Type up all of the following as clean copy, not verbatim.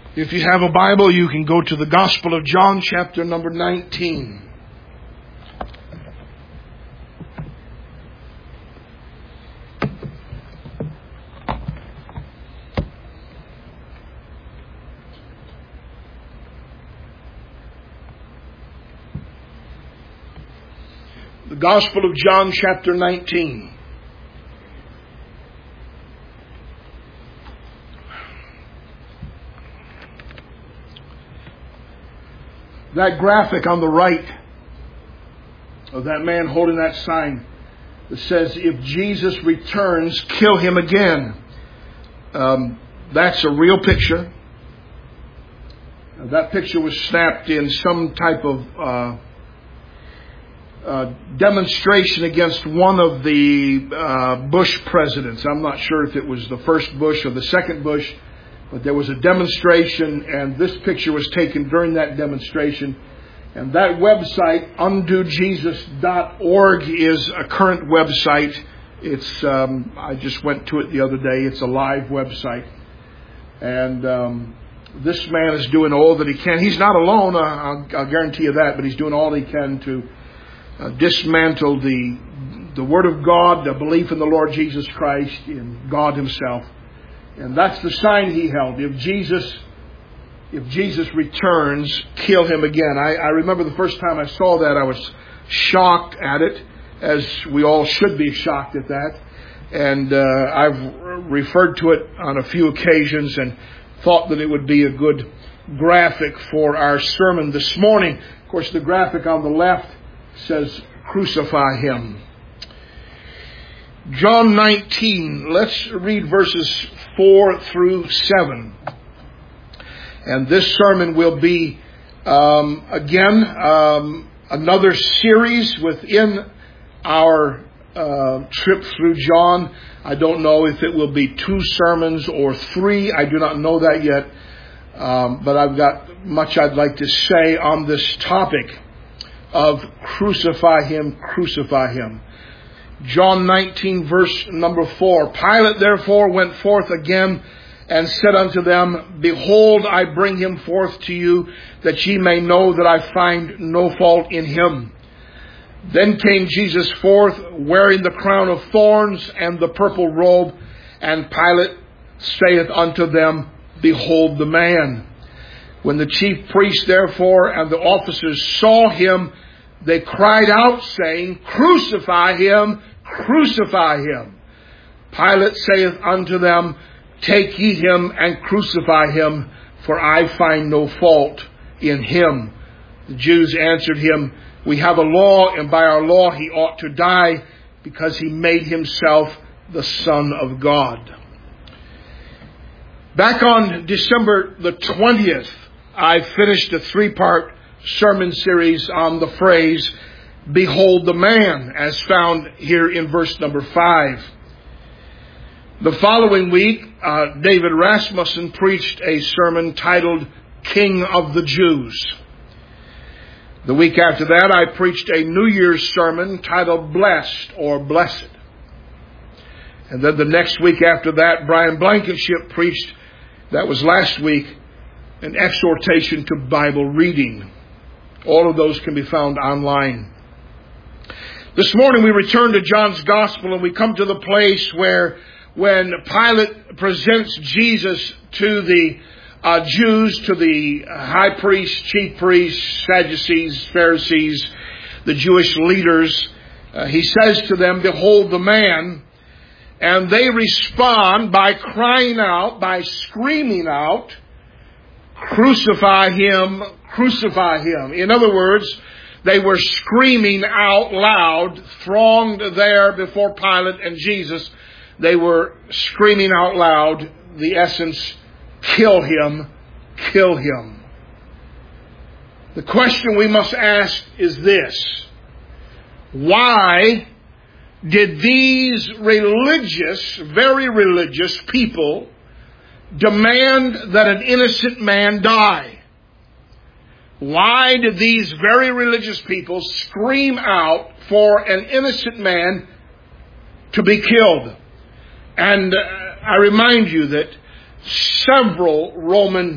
If you have a Bible, you can go to the Gospel of John, chapter number 19. The Gospel of John, chapter 19. That graphic on the right of that man holding that sign that says, "If Jesus returns, kill him again." That's a real picture. That picture was snapped in some type of demonstration against one of the Bush presidents. I'm not sure if it was the first Bush or the second Bush, but there was a demonstration, and this picture was taken during that demonstration. And that website, undojesus.org, is a current website. It's I just went to it the other day. It's a live website. And this man is doing all that he can. He's not alone, I'll guarantee you that, but he's doing all he can to dismantle the Word of God, the belief in the Lord Jesus Christ, in God Himself. And that's the sign he held. If Jesus returns, kill him again. I remember the first time I saw that, I was shocked at it, as we all should be shocked at that. And I've referred to it on a few occasions and thought that it would be a good graphic for our sermon this morning. Of course, the graphic on the left says, "Crucify him." John 19, let's read verses 4 through 7. And this sermon will be, another series within our trip through John. I don't know if it will be 2 sermons or 3. I do not know that yet. But I've got much I'd like to say on this topic of crucify him, crucify him. John 19, verse number 4. Pilate therefore went forth again and said unto them, "Behold, I bring him forth to you, that ye may know that I find no fault in him." Then came Jesus forth, wearing the crown of thorns and the purple robe. And Pilate saith unto them, "Behold the man." When the chief priests therefore and the officers saw him, they cried out, saying, "Crucify him, crucify him." Pilate saith unto them, "Take ye him and crucify him, for I find no fault in him." The Jews answered him, "We have a law, and by our law he ought to die, because he made himself the Son of God." Back on December the 20th, I finished a 3-part sermon series on the phrase, "Behold the man," as found here in verse number 5. The following week, David Rasmussen preached a sermon titled, "King of the Jews." The week after that, I preached a New Year's sermon titled, "Blessed" or "Blessed." And then the next week after that, Brian Blankenship preached, that was last week, an exhortation to Bible reading. All of those can be found online. This morning we return to John's Gospel, and we come to the place where when Pilate presents Jesus to the Jews, to the high priests, chief priests, Sadducees, Pharisees, the Jewish leaders, he says to them, "Behold the man." And they respond by crying out, by screaming out, "Crucify him, crucify him." In other words, they were screaming out loud, thronged there before Pilate and Jesus. They were screaming out loud, the essence, "Kill him, kill him." The question we must ask is this: why did these religious, very religious people demand that an innocent man die? Why did these very religious people scream out for an innocent man to be killed? And I remind you that several Roman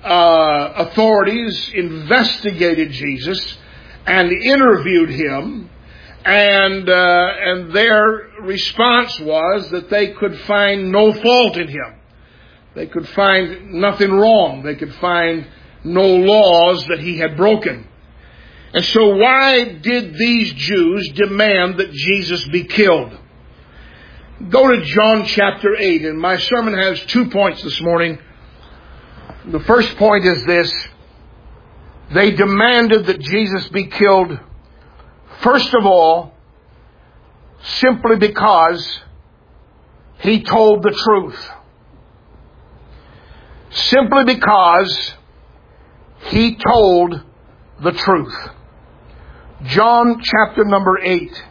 authorities investigated Jesus and interviewed him, and their response was that they could find no fault in him. They could find nothing wrong. They could find no laws that he had broken. And so why did these Jews demand that Jesus be killed? Go to John chapter 8, and my sermon has 2 points this morning. The first point is this: they demanded that Jesus be killed, first of all, simply because he told the truth. Simply because he told the truth. John chapter number 8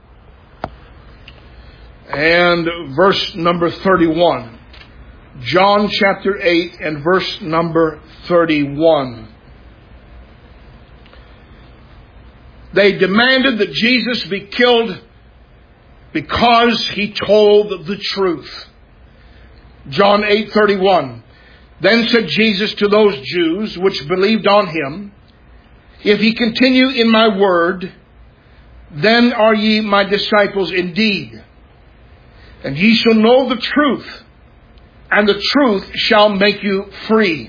and verse number 31. John chapter 8 and verse number 31. They demanded that Jesus be killed because he told the truth. John 8:31. Then said Jesus to those Jews which believed on him, If ye continue in my word, then are ye my disciples indeed. And ye shall know the truth, and the truth shall make you free.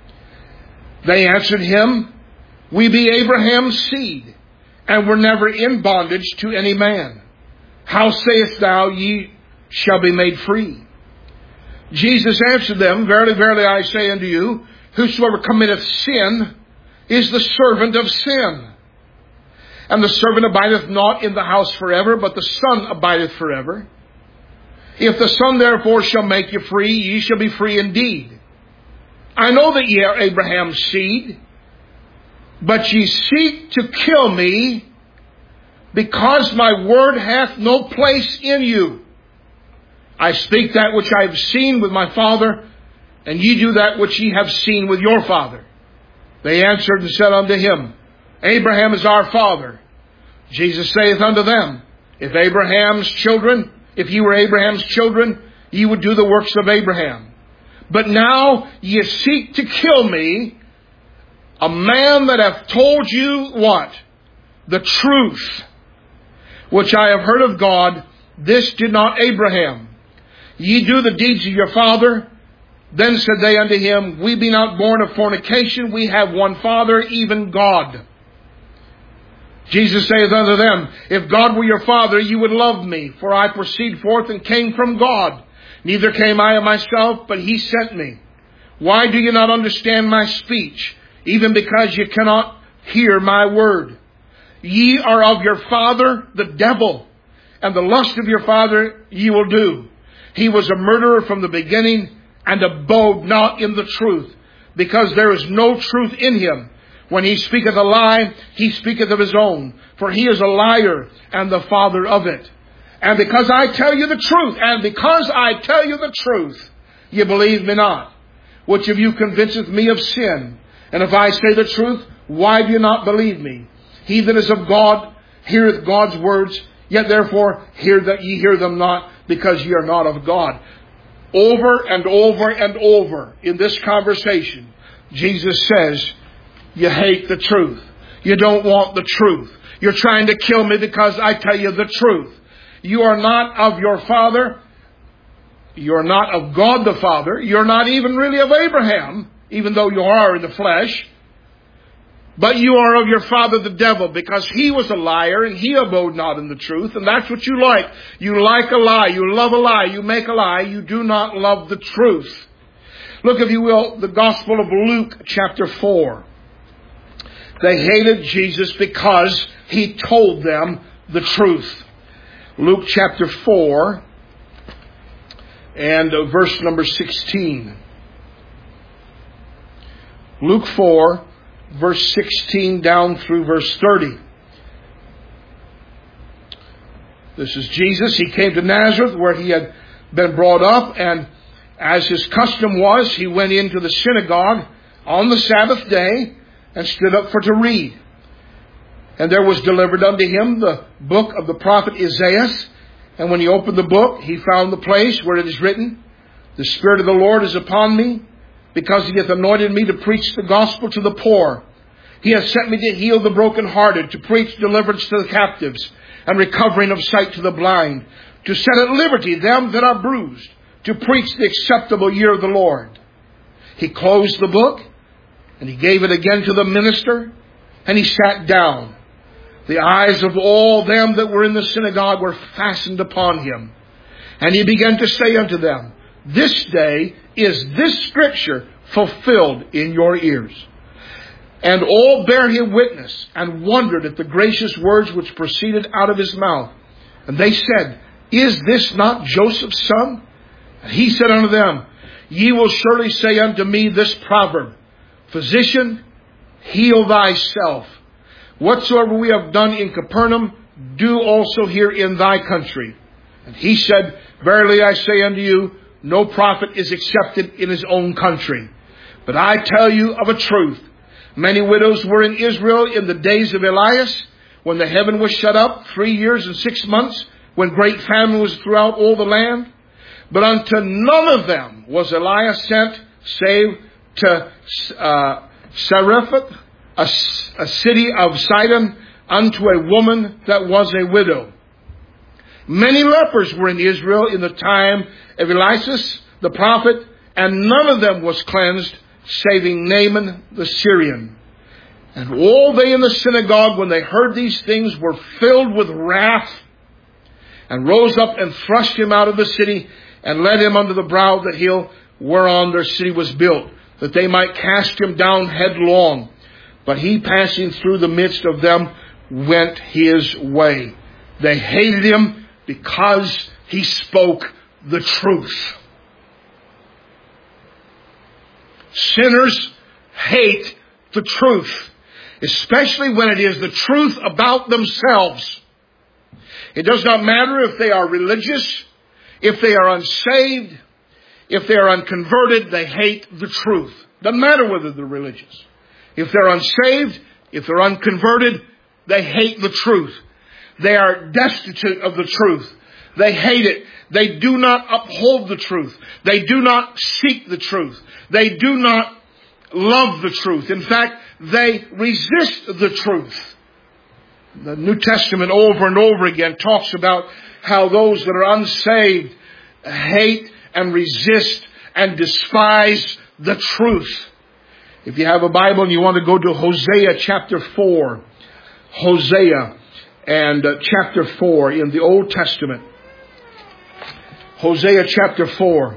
They answered him, We be Abraham's seed, and were never in bondage to any man. How sayest thou, ye shall be made free? Jesus answered them, Verily, verily, I say unto you, whosoever committeth sin is the servant of sin. And the servant abideth not in the house forever, but the Son abideth forever. If the Son therefore shall make you free, ye shall be free indeed. I know that ye are Abraham's seed, but ye seek to kill me, because my word hath no place in you. I speak that which I have seen with my Father, and ye do that which ye have seen with your father. They answered and said unto him, Abraham is our father. Jesus saith unto them, If ye were Abraham's children, ye would do the works of Abraham. But now ye seek to kill me, a man that hath told you what? The truth, which I have heard of God. This did not Abraham. Ye do the deeds of your father. Then said they unto him, We be not born of fornication. We have one Father, even God. Jesus saith unto them, If God were your Father, ye would love me, for I proceed forth and came from God. Neither came I of myself, but he sent me. Why do ye not understand my speech? Even because ye cannot hear my word. Ye are of your father, the devil, and the lust of your father ye will do. He was a murderer from the beginning, and abode not in the truth, because there is no truth in him. When he speaketh a lie, he speaketh of his own, for he is a liar and the father of it. And because I tell you the truth, ye believe me not. Which of you convinceth me of sin? And if I say the truth, why do you not believe me? He that is of God heareth God's words, yet therefore ye hear them not, because ye are not of God. Over and over and over in this conversation, Jesus says, you hate the truth. You don't want the truth. You're trying to kill me because I tell you the truth. You are not of your father. You're not of God the Father. You're not even really of Abraham, even though you are in the flesh. But you are of your father the devil, because he was a liar and he abode not in the truth. And that's what you like. You like a lie. You love a lie. You make a lie. You do not love the truth. Look, if you will, the Gospel of Luke chapter 4. They hated Jesus because he told them the truth. Luke chapter 4 and verse number 16. Luke 4, verse 16 down through verse 30. This is Jesus. He came to Nazareth, where he had been brought up, and as his custom was, he went into the synagogue on the Sabbath day and stood up for to read. And there was delivered unto him the book of the prophet Isaiah. And when he opened the book, he found the place where it is written, The Spirit of the Lord is upon me, because He hath anointed me to preach the gospel to the poor. He hath sent me to heal the brokenhearted, to preach deliverance to the captives, and recovering of sight to the blind, to set at liberty them that are bruised, to preach the acceptable year of the Lord. He closed the book, and He gave it again to the minister, and He sat down. The eyes of all them that were in the synagogue were fastened upon Him. And He began to say unto them, This day is this scripture fulfilled in your ears. And all bare Him witness, and wondered at the gracious words which proceeded out of His mouth. And they said, Is this not Joseph's son? And He said unto them, Ye will surely say unto me this proverb, Physician, heal thyself. Whatsoever we have done in Capernaum, do also here in thy country. And He said, Verily I say unto you, no prophet is accepted in his own country. But I tell you of a truth, many widows were in Israel in the days of Elias, when the heaven was shut up 3 years and 6 months, when great famine was throughout all the land. But unto none of them was Elias sent, save to Sarephath, a city of Sidon, unto a woman that was a widow. Many lepers were in Israel in the time of Elias the prophet, and none of them was cleansed, saving Naaman the Syrian. And all they in the synagogue, when they heard these things, were filled with wrath, and rose up and thrust him out of the city, and led him under the brow of the hill whereon their city was built, that they might cast him down headlong. But he, passing through the midst of them, went his way. They hated him because he spoke the truth. Sinners hate the truth, especially when it is the truth about themselves. It does not matter if they are religious, if they are unsaved, if they are unconverted, they hate the truth. Doesn't matter whether they're religious. If they're unsaved, if they're unconverted, they hate the truth. They are destitute of the truth. They hate it. They do not uphold the truth. They do not seek the truth. They do not love the truth. In fact, they resist the truth. The New Testament over and over again talks about how those that are unsaved hate and resist and despise the truth. If you have a Bible and you want to go to Hosea chapter 4, Hosea and chapter 4 in the Old Testament. Hosea chapter 4,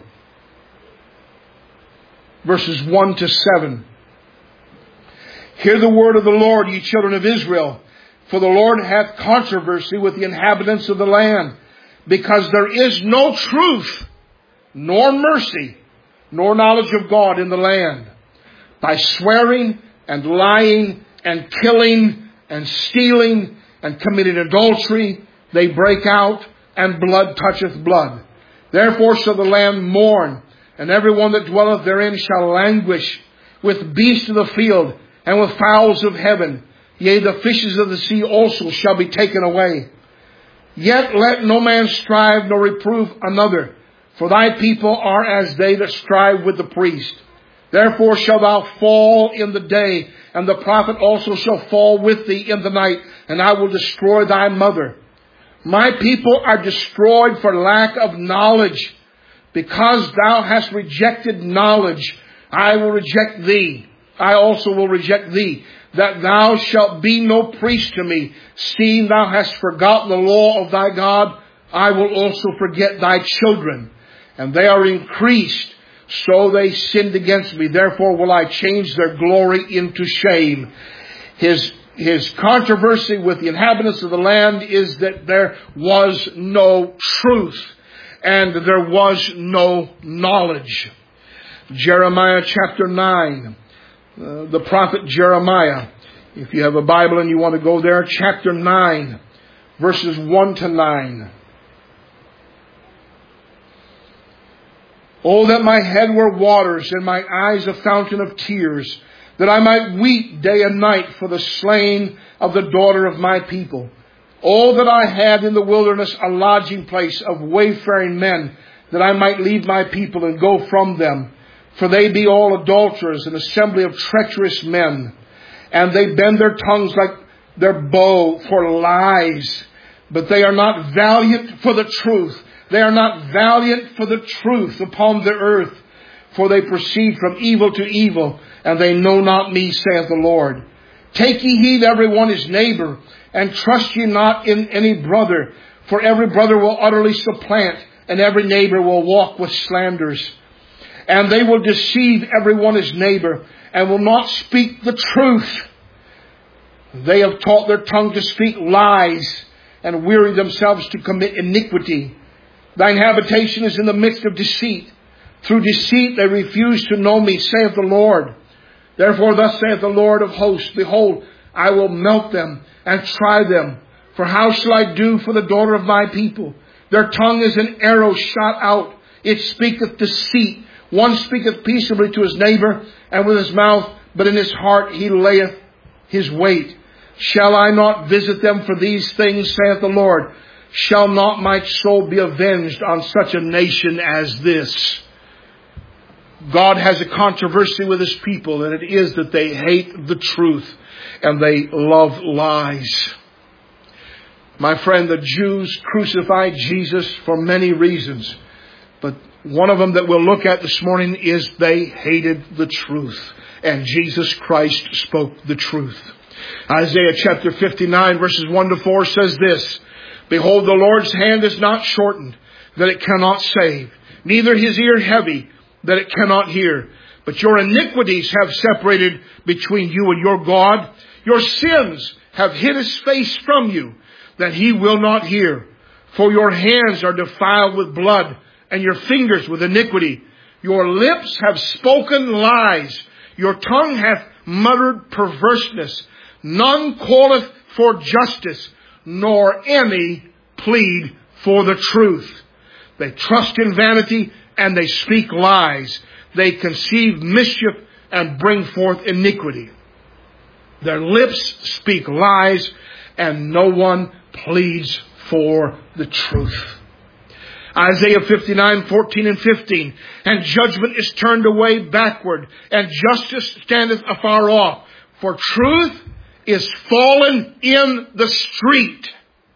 verses 1 to 7. Hear the word of the Lord, ye children of Israel, for the Lord hath controversy with the inhabitants of the land, because there is no truth, nor mercy, nor knowledge of God in the land. By swearing and lying and killing and stealing and committing adultery, they break out, and blood toucheth blood. Therefore shall the land mourn, and every one that dwelleth therein shall languish, with beasts of the field, and with fowls of heaven. Yea, the fishes of the sea also shall be taken away. Yet let no man strive nor reprove another, for thy people are as they that strive with the priest. Therefore shalt thou fall in the day, and the prophet also shall fall with thee in the night, and I will destroy thy mother. My people are destroyed for lack of knowledge. Because thou hast rejected knowledge, I will reject thee. I also will reject thee, that thou shalt be no priest to me. Seeing thou hast forgotten the law of thy God, I will also forget thy children. And they are increased, so they sinned against me. Therefore will I change their glory into shame. His controversy with the inhabitants of the land is that there was no truth and there was no knowledge. Jeremiah chapter 9. The prophet Jeremiah. If you have a Bible and you want to go there, chapter 9, verses 1 to 9. Oh, that my head were waters and my eyes a fountain of tears, that I might weep day and night for the slain of the daughter of my people. Oh, that I had in the wilderness a lodging place of wayfaring men, that I might leave my people and go from them. For they be all adulterers, an assembly of treacherous men. And they bend their tongues like their bow for lies. But they are not valiant for the truth. They are not valiant for the truth upon the earth. For they proceed from evil to evil, and they know not me, saith the Lord. Take ye heed every one his neighbor, and trust ye not in any brother. For every brother will utterly supplant, and every neighbor will walk with slanders. And they will deceive every one his neighbor, and will not speak the truth. They have taught their tongue to speak lies, and weary themselves to commit iniquity. Thine habitation is in the midst of deceit. Through deceit they refuse to know me, saith the Lord. Therefore thus saith the Lord of hosts, Behold, I will melt them and try them. For how shall I do for the daughter of my people? Their tongue is an arrow shot out. It speaketh deceit. One speaketh peaceably to his neighbor, and with his mouth, but in his heart he layeth his weight. Shall I not visit them for these things, saith the Lord? Shall not my soul be avenged on such a nation as this? God has a controversy with his people, and it is that they hate the truth and they love lies. My friend, the Jews crucified Jesus for many reasons, but one of them that we'll look at this morning is they hated the truth, and Jesus Christ spoke the truth. Isaiah chapter 59 verses 1 to 4 says this, Behold, the Lord's hand is not shortened, that it cannot save, neither his ear heavy, that it cannot hear. But your iniquities have separated between you and your God. Your sins have hid his face from you, that he will not hear. For your hands are defiled with blood, and your fingers with iniquity. Your lips have spoken lies. Your tongue hath muttered perverseness. None calleth for justice, nor any plead for the truth. They trust in vanity, and they speak lies. They conceive mischief and bring forth iniquity. Their lips speak lies, and no one pleads for the truth. Isaiah 59:14 and 15. And judgment is turned away backward, and justice standeth afar off. For truth is fallen in the street.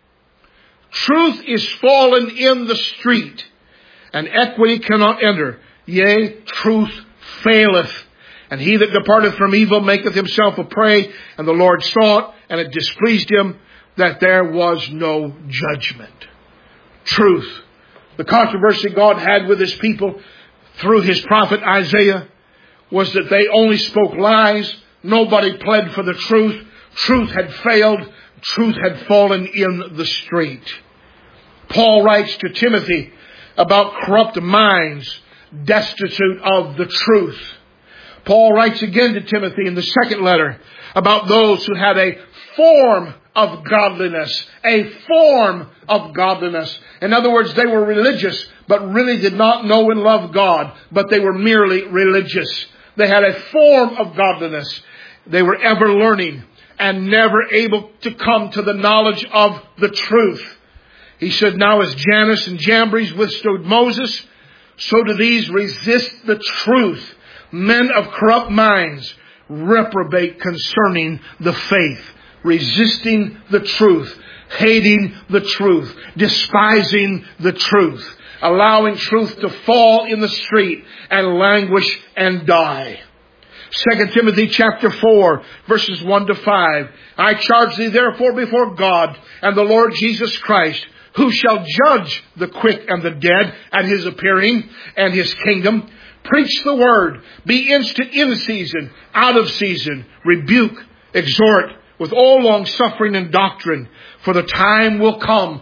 Truth is fallen in the street, and equity cannot enter. Yea, truth faileth. And he that departeth from evil maketh himself a prey. And the Lord saw it, and it displeased him that there was no judgment. Truth. The controversy God had with his people through his prophet Isaiah was that they only spoke lies. Nobody pled for the truth. Truth had failed. Truth had fallen in the street. Paul writes to Timothy about corrupt minds destitute of the truth. Paul writes again to Timothy in the second letter about those who had a form of godliness. A form of godliness. In other words, they were religious, but really did not know and love God, but they were merely religious. They had a form of godliness. They were ever learning and never able to come to the knowledge of the truth. He said, now as Jannes and Jambres withstood Moses, so do these resist the truth. Men of corrupt minds reprobate concerning the faith, resisting the truth, hating the truth, despising the truth, allowing truth to fall in the street and languish and die. 2 Timothy chapter 4, verses 1 to 5. I charge thee therefore before God and the Lord Jesus Christ, who shall judge the quick and the dead at his appearing and his kingdom. Preach the word. Be instant in season, out of season. Rebuke, exhort with all long suffering and doctrine. For the time will come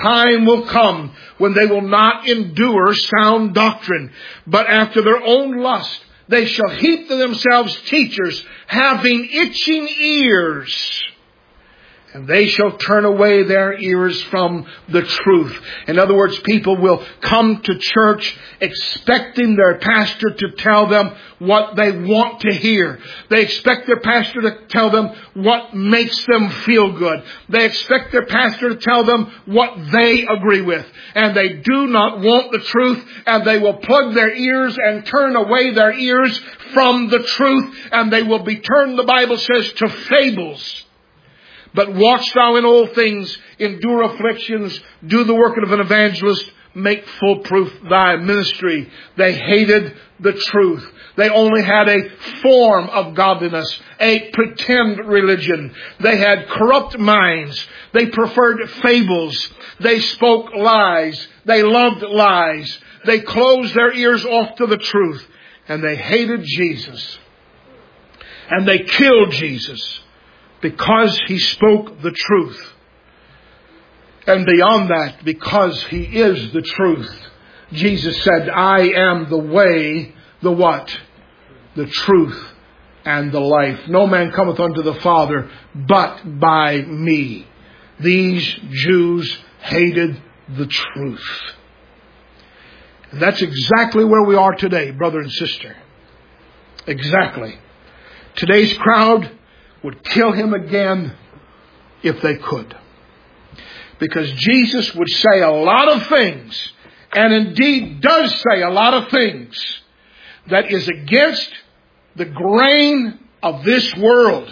when they will not endure sound doctrine, but after their own lust they shall heap to themselves teachers having itching ears. and they shall turn away their ears from the truth. In other words, people will come to church expecting their pastor to tell them what they want to hear. They expect their pastor to tell them what makes them feel good. They expect their pastor to tell them what they agree with. And they do not want the truth, and they will plug their ears and turn away their ears from the truth, and they will be turned, the Bible says, to fables. But watch thou in all things, endure afflictions, do the work of an evangelist, make full proof thy ministry. They hated the truth. They only had a form of godliness, a pretend religion. They had corrupt minds. They preferred fables. They spoke lies. They loved lies. They closed their ears off to the truth. And they hated Jesus. And they killed Jesus because he spoke the truth. And beyond that, because he is the truth. Jesus said, I am the way, the what? The truth and the life. No man cometh unto the Father but by me. These Jews hated the truth. And that's exactly where we are today, brother and sister. Exactly. Today's crowd would kill him again if they could. Because Jesus would say a lot of things, and indeed does say a lot of things, that is against the grain of this world.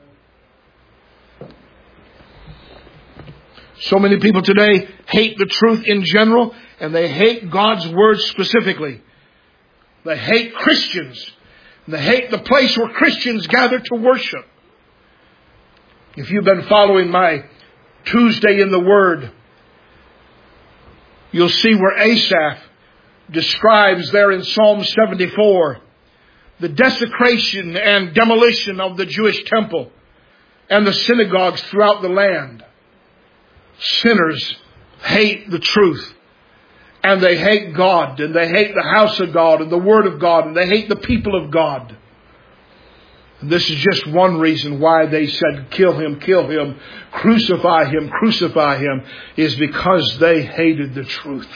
So many people today hate the truth in general, and they hate God's Word specifically. They hate Christians. And they hate the place where Christians gather to worship. If you've been following my Tuesday in the Word, you'll see where Asaph describes there in Psalm 74 the desecration and demolition of the Jewish temple and the synagogues throughout the land. Sinners hate the truth. And they hate God. And they hate the house of God and the Word of God. And they hate the people of God. And this is just one reason why they said, kill him, crucify him, is because they hated the truth.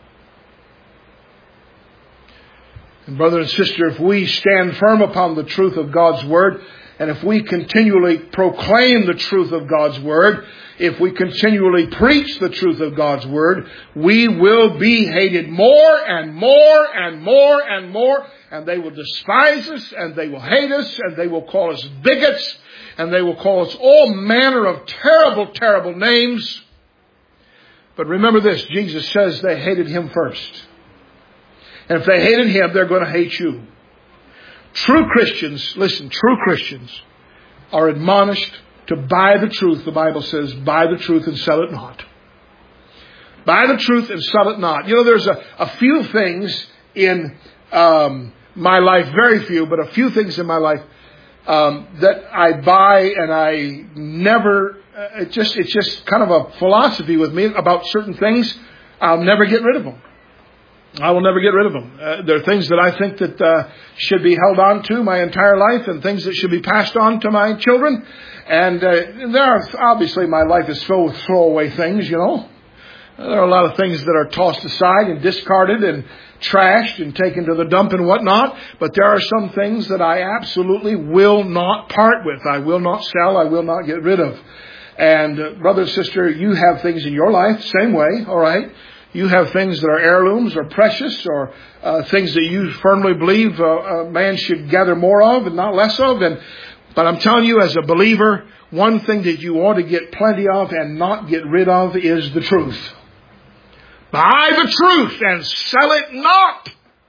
And brother and sister, if we stand firm upon the truth of God's Word, and if we continually proclaim the truth of God's Word, if we continually preach the truth of God's Word, we will be hated more and more and more and more. And they will despise us, and they will hate us, and they will call us bigots, and they will call us all manner of terrible, terrible names. But remember this, Jesus says they hated him first. And if they hated him, they're going to hate you. True Christians, listen, true Christians are admonished to buy the truth. The Bible says, buy the truth and sell it not. Buy the truth and sell it not. You know, there's a few things in my life, very few, but a few things in my life that I buy and I never, it's just kind of a philosophy with me about certain things. I'll never get rid of them. I will never get rid of them. There are things that I think that should be held on to my entire life, and things that should be passed on to my children. And there are, obviously, my life is filled with throwaway things, you know. There are a lot of things that are tossed aside and discarded and trashed and taken to the dump and whatnot. But there are some things that I absolutely will not part with. I will not sell. I will not get rid of. And brother and sister, you have things in your life, same way, all right? You have things that are heirlooms or precious or things that you firmly believe a man should gather more of and not less of. But I'm telling you, as a believer, one thing that you ought to get plenty of and not get rid of is the truth. Buy the truth and sell it not.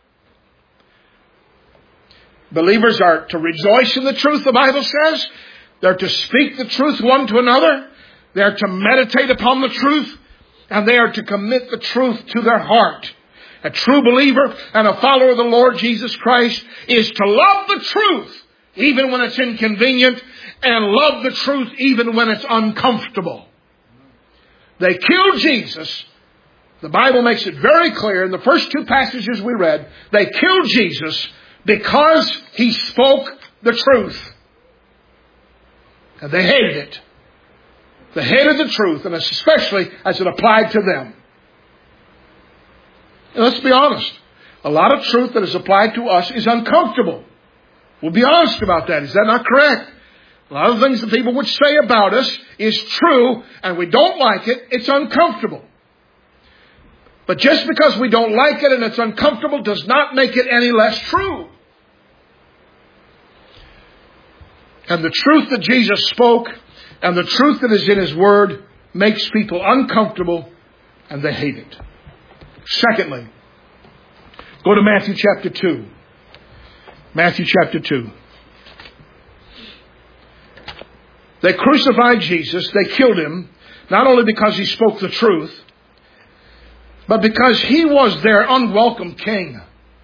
Believers are to rejoice in the truth, the Bible says. They're to speak the truth one to another. They're to meditate upon the truth. And they are to commit the truth to their heart. A true believer and a follower of the Lord Jesus Christ is to love the truth even when it's inconvenient, and love the truth even when it's uncomfortable. They killed Jesus. The Bible makes it very clear in the first two passages we read. They killed Jesus because he spoke the truth. And they hated it. They hated the truth, and especially as it applied to them. And let's be honest. A lot of truth that is applied to us is uncomfortable. We'll be honest about that. Is that not correct? A lot of things that people would say about us is true, and we don't like it. It's uncomfortable. But just because we don't like it and it's uncomfortable does not make it any less true. And the truth that Jesus spoke and the truth that is in His Word makes people uncomfortable and they hate it. Secondly, go to Matthew chapter 2. Matthew chapter 2. They crucified Jesus. They killed Him, not only because He spoke the truth, but because He was their unwelcome king.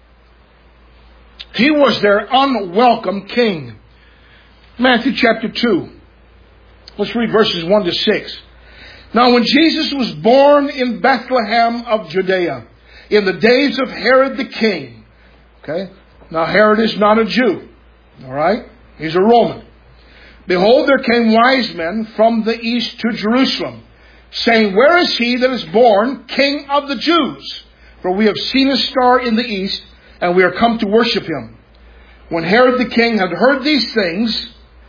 He was their unwelcome king. Matthew chapter 2. Let's read verses 1 to 6. Now when Jesus was born in Bethlehem of Judea, in the days of Herod the king. Okay? Now Herod is not a Jew. Alright? He's a Roman. Behold, there came wise men from the east to Jerusalem, saying, Where is he that is born King of the Jews? For we have seen his star in the east, and we are come to worship him. When Herod the king had heard these things,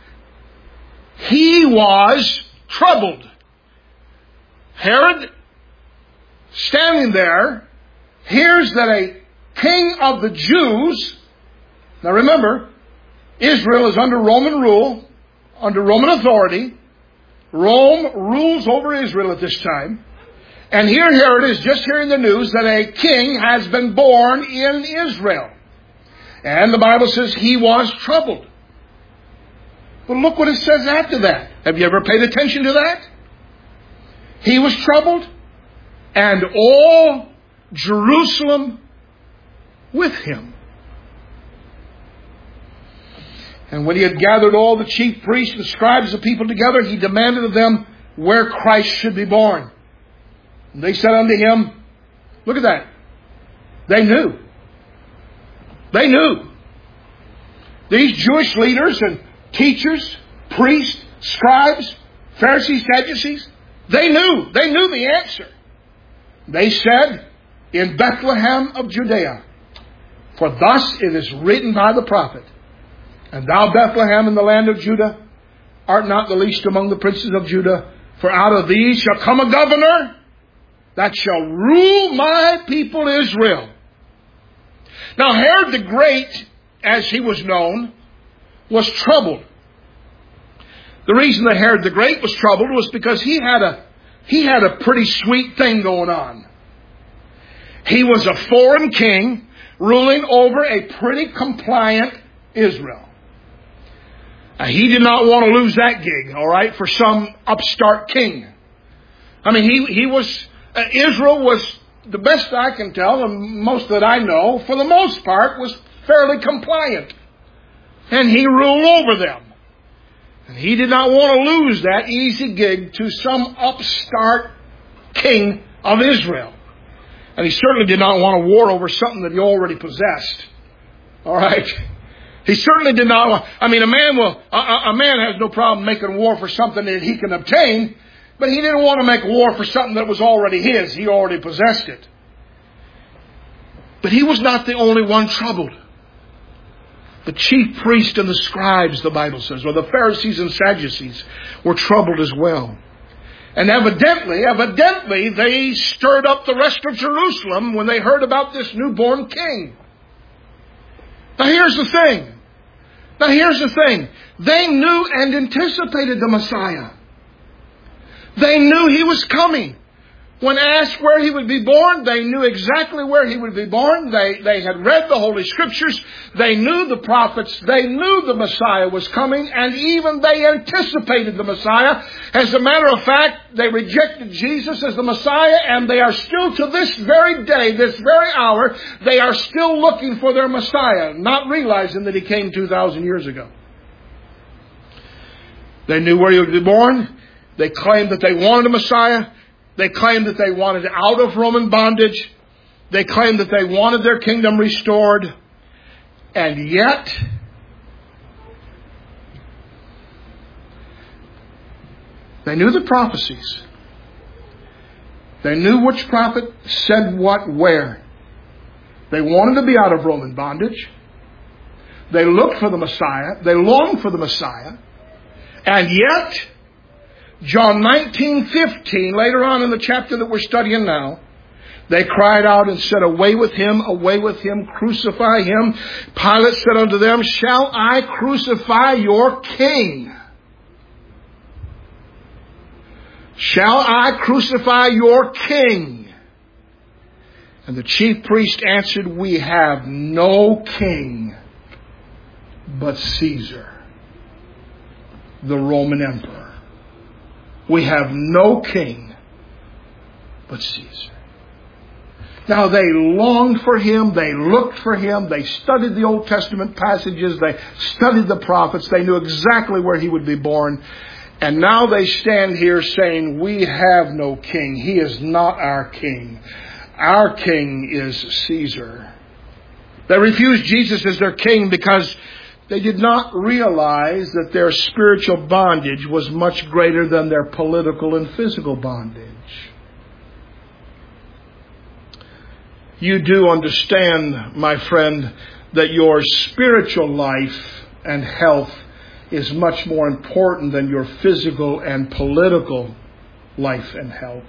he was troubled. Herod, standing there, hears that a king of the Jews, now remember, Israel is under Roman rule, under Roman authority. Rome rules over Israel at this time. And here Herod is just hearing the news that a king has been born in Israel. And the Bible says he was troubled. But look what it says after that. Have you ever paid attention to that? He was troubled, and all Jerusalem with him. And when he had gathered all the chief priests and scribes of people together, he demanded of them where Christ should be born. And they said unto him, look at that. They knew. They knew. These Jewish leaders and teachers, priests, scribes, Pharisees, Sadducees, they knew. They knew the answer. They said, in Bethlehem of Judea, for thus it is written by the prophet, And thou, Bethlehem, in the land of Judah, art not the least among the princes of Judah, for out of thee shall come a governor that shall rule my people Israel. Now Herod the Great, as he was known, was troubled. The reason that Herod the Great was troubled was because he had a pretty sweet thing going on. He was a foreign king ruling over a pretty compliant Israel. He did not want to lose that gig, all right, for some upstart king. I mean, he was, Israel was, the best I can tell, and most that I know, for the most part, was fairly compliant. And he ruled over them. And he did not want to lose that easy gig to some upstart king of Israel. And he certainly did not want to war over something that he already possessed. All right? He certainly did not want, I mean, a man has no problem making war for something that he can obtain, but he didn't want to make war for something that was already his. He already possessed it. But he was not the only one troubled. The chief priests and the scribes, the Bible says, or the Pharisees and Sadducees, were troubled as well. And evidently, they stirred up the rest of Jerusalem when they heard about this newborn king. Now here's the thing. They knew and anticipated the Messiah. They knew he was coming. When asked where he would be born, they knew exactly where he would be born. They had read the Holy Scriptures. They knew the prophets. They knew the Messiah was coming. And even they anticipated the Messiah. As a matter of fact, they rejected Jesus as the Messiah. And they are still, to this very day, this very hour, they are still looking for their Messiah, not realizing that he came 2,000 years ago. They knew where he would be born. They claimed that they wanted a Messiah. They claimed that they wanted out of Roman bondage. They claimed that they wanted their kingdom restored. And yet, They knew the prophecies. They knew which prophet said what where. They wanted to be out of Roman bondage. They looked for the Messiah. They longed for the Messiah. And yet, John 19:15, later on in the chapter that we're studying now, they cried out and said, away with him, crucify him. Pilate said unto them, shall I crucify your king? Shall I crucify your king? And the chief priest answered, we have no king but Caesar, the Roman emperor. We have no king but Caesar. Now they longed for him, they looked for him, they studied the Old Testament passages, they studied the prophets, they knew exactly where he would be born. And now they stand here saying, we have no king. He is not our king. Our king is Caesar. They refused Jesus as their king because they did not realize that their spiritual bondage was much greater than their political and physical bondage. You do understand, my friend, that your spiritual life and health is much more important than your physical and political life and health.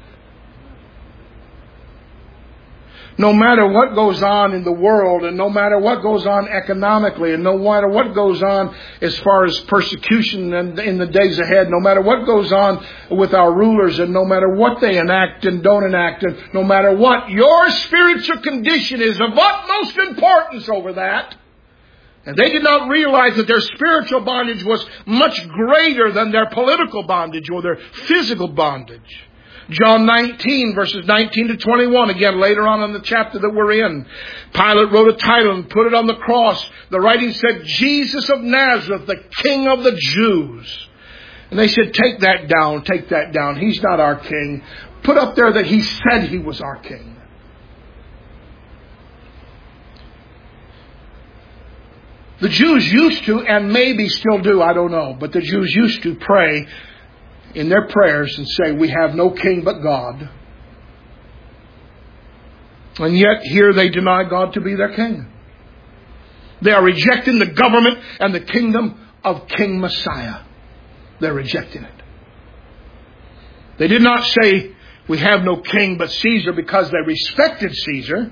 No matter what goes on in the world, and no matter what goes on economically, and no matter what goes on as far as persecution and in the days ahead, no matter what goes on with our rulers, and no matter what they enact and don't enact, and no matter what, your spiritual condition is of utmost importance over that. And they did not realize that their spiritual bondage was much greater than their political bondage or their physical bondage. John 19, verses 19 to 21, again, later on in the chapter that we're in. Pilate wrote a title and put it on the cross. The writing said, Jesus of Nazareth, the King of the Jews. And they said, take that down, take that down. He's not our king. Put up there that he said he was our king. The Jews used to, and maybe still do, I don't know, but the Jews used to pray in their prayers and say, we have no king but God. And yet here they deny God to be their king. They are rejecting the government and the kingdom of King Messiah. They're rejecting it. They did not say, we have no king but Caesar, because they respected Caesar.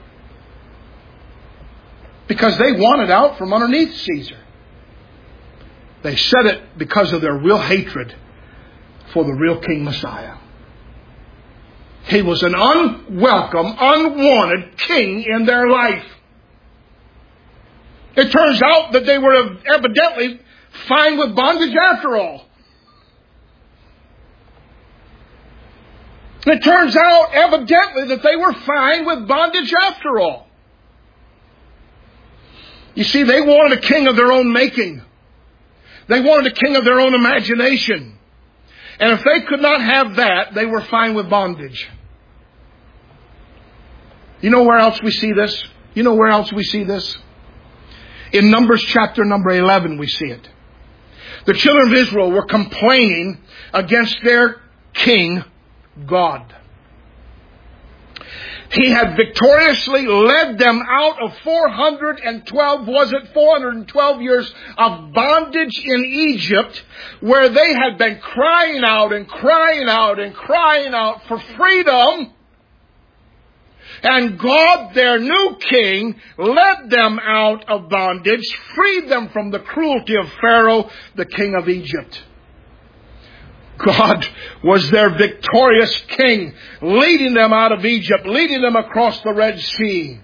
Because they wanted out from underneath Caesar. They said it because of their real hatred for the real King Messiah. He was an unwelcome, unwanted king in their life. It turns out that they were evidently fine with bondage after all. It turns out evidently that they were fine with bondage after all. You see, they wanted a king of their own making. They wanted a king of their own imagination. And if they could not have that, they were fine with bondage. You know where else we see this? You know where else we see this? In Numbers chapter number 11 we see it. The children of Israel were complaining against their king, God. He had victoriously led them out of 412 years of bondage in Egypt, where they had been crying out and crying out and crying out for freedom. And God, their new king, led them out of bondage, freed them from the cruelty of Pharaoh, the king of Egypt. God was their victorious king, leading them out of Egypt, leading them across the Red Sea.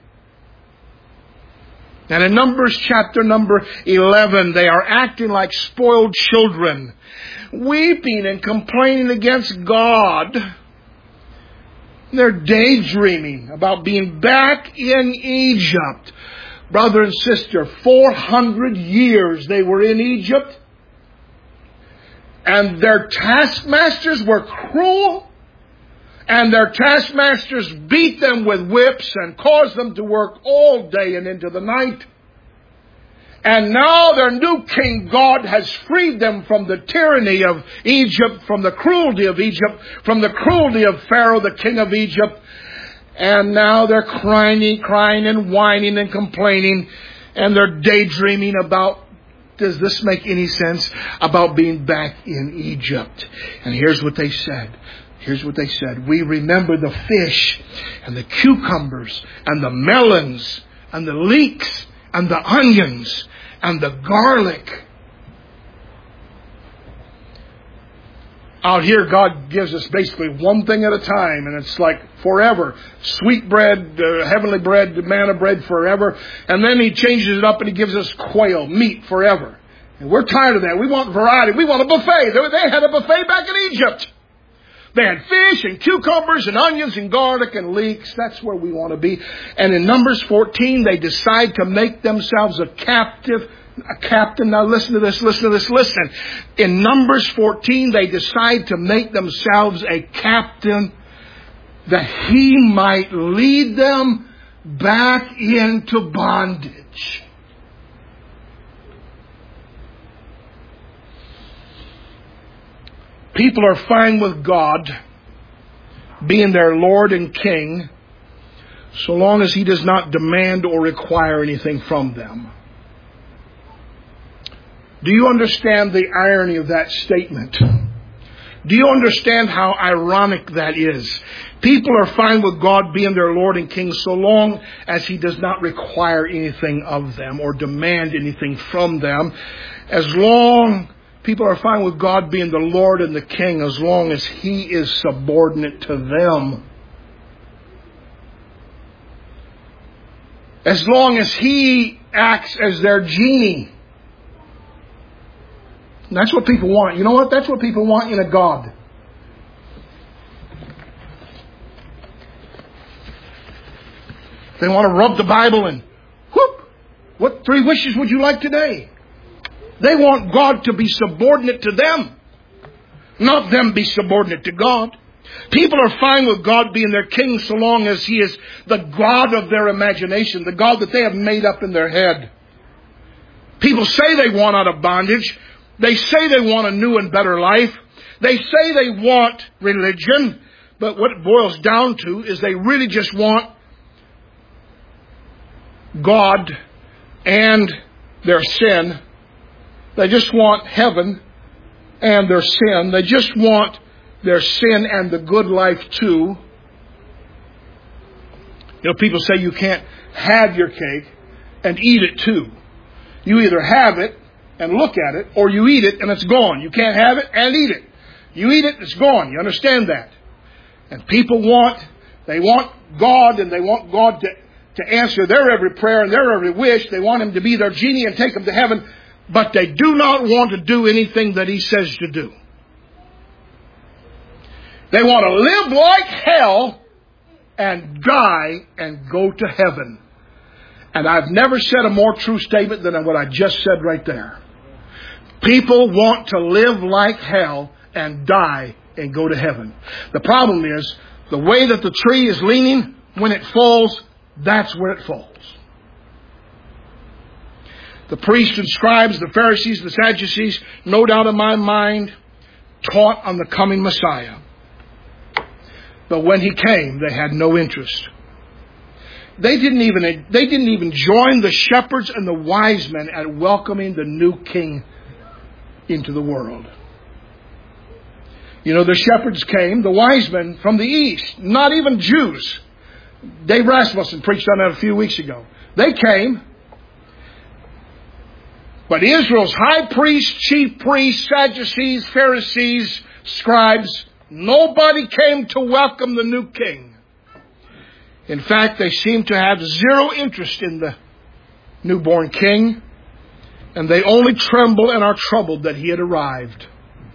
And in Numbers chapter number 11, they are acting like spoiled children, weeping and complaining against God. They're daydreaming about being back in Egypt. Brother and sister, 400 years they were in Egypt. And their taskmasters were cruel. And their taskmasters beat them with whips and caused them to work all day and into the night. And now their new king, God, has freed them from the tyranny of Egypt, from the cruelty of Egypt, from the cruelty of Pharaoh, the king of Egypt. And now they're crying and whining and complaining. And they're daydreaming about, does this make any sense, about being back in Egypt. And here's what they said. We remember the fish and the cucumbers and the melons and the leeks and the onions and the garlic. Out here, God gives us basically one thing at a time, and it's like forever. Sweet bread, heavenly bread, manna bread forever. And then He changes it up and He gives us quail, meat forever. And we're tired of that. We want variety. We want a buffet. They had a buffet back in Egypt. They had fish and cucumbers and onions and garlic and leeks. That's where we want to be. And in Numbers 14, they decide to make themselves a captain. Now listen to this. In Numbers 14, they decide to make themselves a captain that he might lead them back into bondage. People are fine with God being their Lord and King so long as He does not demand or require anything from them. Do you understand the irony of that statement? Do you understand how ironic that is? People are fine with God being their Lord and King so long as He does not require anything of them or demand anything from them. People are fine with God being the Lord and the King as long as He is subordinate to them. As long as He acts as their genie. And that's what people want. You know what? That's what people want in a God. They want to rub the Bible and whoop! What 3 wishes would you like today? They want God to be subordinate to them, not them be subordinate to God. People are fine with God being their king so long as He is the God of their imagination, the God that they have made up in their head. People say they want out of bondage. They say they want a new and better life. They say they want religion. But what it boils down to is they really just want God and their sin. They just want heaven and their sin. They just want their sin and the good life too. You know, people say you can't have your cake and eat it too. You either have it and look at it, or you eat it and it's gone. You can't have it and eat it. You eat it, it's gone. You understand that? And people want God, and they want God to answer their every prayer and their every wish. They want Him to be their genie and take them to heaven. But they do not want to do anything that He says to do. They want to live like hell and die and go to heaven. And I've never said a more true statement than what I just said right there. People want to live like hell and die and go to heaven. The problem is, the way that the tree is leaning, when it falls, that's where it falls. The priests and scribes, the Pharisees, the Sadducees, no doubt in my mind, taught on the coming Messiah. But when He came, they had no interest. They didn't even join the shepherds and the wise men at welcoming the new king into the world. You know, the shepherds came, the wise men from the east, not even Jews. Dave Rasmussen preached on that a few weeks ago. They came. But Israel's high priests, chief priests, Sadducees, Pharisees, scribes, nobody came to welcome the new king. In fact, they seemed to have zero interest in the newborn king, and they only tremble and are troubled that He had arrived.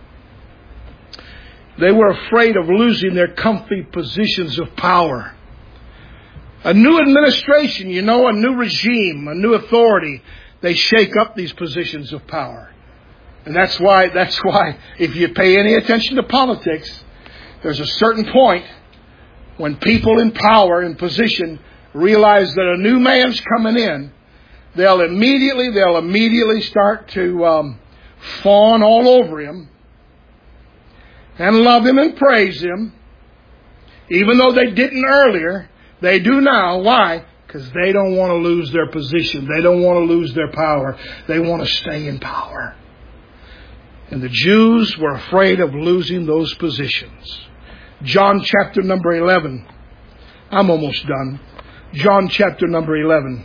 They were afraid of losing their comfy positions of power. A new administration, a new regime, a new authority. They shake up these positions of power. And that's why if you pay any attention to politics, there's a certain point when people in power and position realize that a new man's coming in, they'll immediately start to fawn all over Him and love Him and praise Him. Even though they didn't earlier, they do now. Why? Because they don't want to lose their position. They don't want to lose their power. They want to stay in power. And the Jews were afraid of losing those positions. John chapter number 11. I'm almost done. John chapter number 11.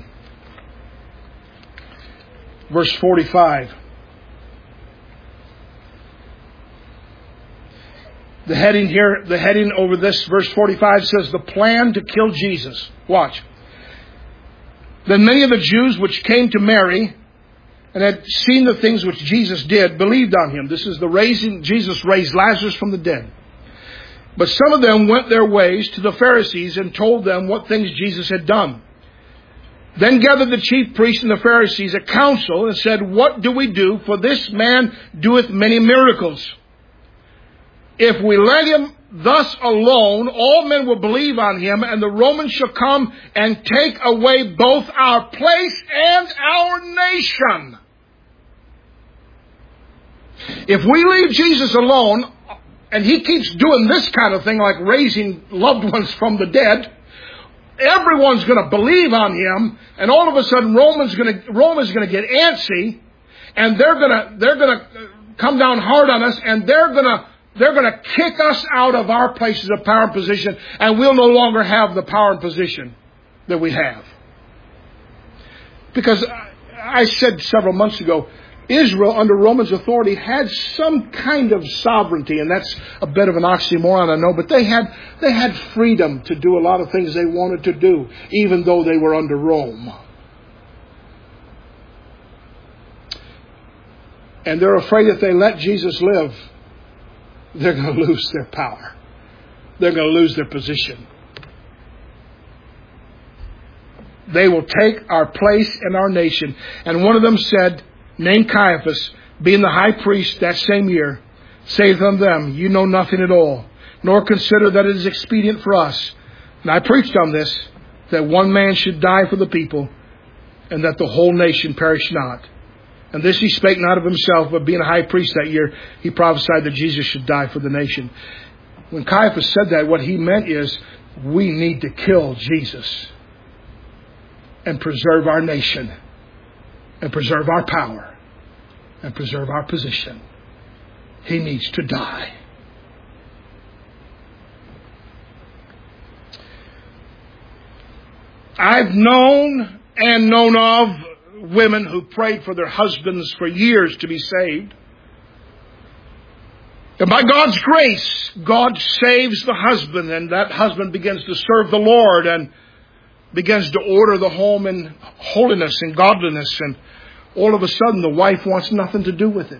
Verse 45. The heading over this, verse 45 says, the plan to kill Jesus. Watch. Then many of the Jews which came to Mary and had seen the things which Jesus did, believed on Him. This is the raising, Jesus raised Lazarus from the dead. But some of them went their ways to the Pharisees and told them what things Jesus had done. Then gathered the chief priests and the Pharisees a council and said, what do we do? For this man doeth many miracles. If we let him thus alone, all men will believe on him, and the Romans shall come and take away both our place and our nation. If we leave Jesus alone, and He keeps doing this kind of thing, like raising loved ones from the dead, everyone's going to believe on Him, and all of a sudden Rome is going to get antsy, and they're going to come down hard on us, and they're going to kick us out of our places of power and position, and we'll no longer have the power and position that we have. Because I said several months ago, Israel, under Roman authority, had some kind of sovereignty, and that's a bit of an oxymoron, I know, but they had freedom to do a lot of things they wanted to do, even though they were under Rome. And they're afraid if they let Jesus live, they're going to lose their power. They're going to lose their position. They will take our place in our nation. And one of them said, named Caiaphas, being the high priest that same year, saith unto them, you know nothing at all, nor consider that it is expedient for us. And I preached on this, that one man should die for the people, and that the whole nation perish not. And this he spake not of himself, but being a high priest that year, he prophesied that Jesus should die for the nation. When Caiaphas said that, what he meant is, we need to kill Jesus and preserve our nation and preserve our power and preserve our position. He needs to die. I've known and known of women who prayed for their husbands for years to be saved. And by God's grace, God saves the husband, and that husband begins to serve the Lord and begins to order the home in holiness and godliness, and all of a sudden the wife wants nothing to do with it.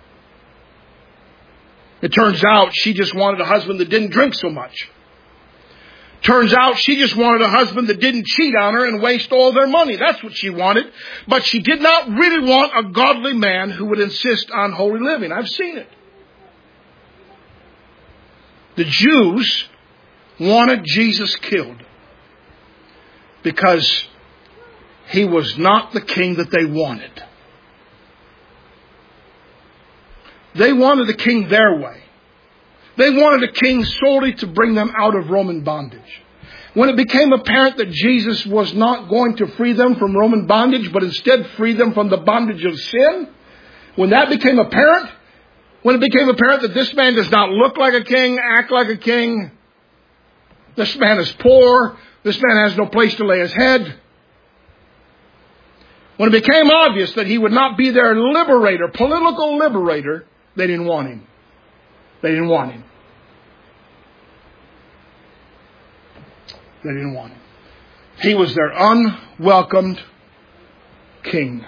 It turns out she just wanted a husband that didn't drink so much. Turns out she just wanted a husband that didn't cheat on her and waste all their money. That's what she wanted. But she did not really want a godly man who would insist on holy living. I've seen it. The Jews wanted Jesus killed because He was not the king that they wanted. They wanted a king their way. They wanted a king solely to bring them out of Roman bondage. When it became apparent that Jesus was not going to free them from Roman bondage, but instead free them from the bondage of sin, when that became apparent, when it became apparent that this man does not look like a king, act like a king, this man is poor, this man has no place to lay his head, when it became obvious that he would not be their liberator, political liberator, they didn't want him. They didn't want him. They didn't want him. He was their unwelcomed king.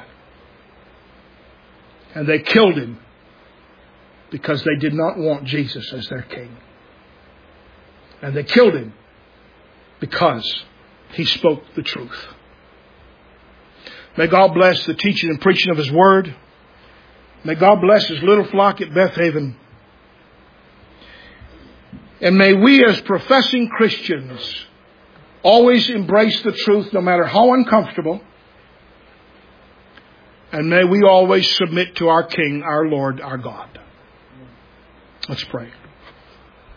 And they killed him because they did not want Jesus as their king. And they killed him because he spoke the truth. May God bless the teaching and preaching of His Word. May God bless His little flock at Beth Haven. And may we as professing Christians always embrace the truth no matter how uncomfortable, And may we always submit to our King, our Lord, our God. Let's pray.